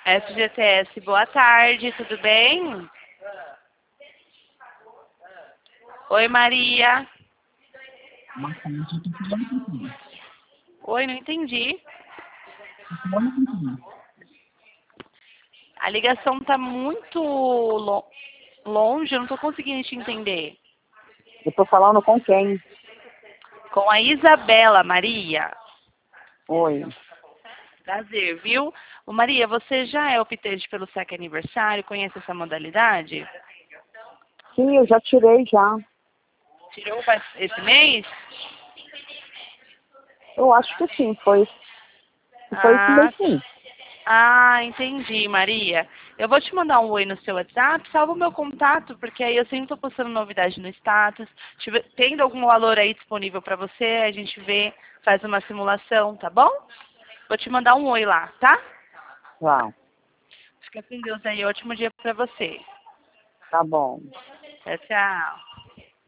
FGTS, boa tarde, tudo bem? Oi, Maria. Nossa, mas eu tô falando contigo. Oi, não entendi. Tô falando contigo. A ligação tá muito longe, eu não tô conseguindo te entender. Eu tô falando com quem? Com a Isabela, Maria. Oi. Prazer, viu? Ô, Maria, você já é optante pelo SEC aniversário? Conhece essa modalidade? Sim, eu já tirei já. Tirou esse mês? Eu acho que sim, foi. Foi isso Ah, mesmo, sim. entendi, Maria. Eu vou te mandar um oi no seu WhatsApp, salva o meu contato, porque aí eu sempre estou postando novidade no status. Tendo algum valor aí disponível para você, a gente vê, faz uma simulação, tá bom? Vou te mandar um oi lá, tá? Tá, Fica com Deus aí, ótimo dia para você. tá bom. Tchau, tchau.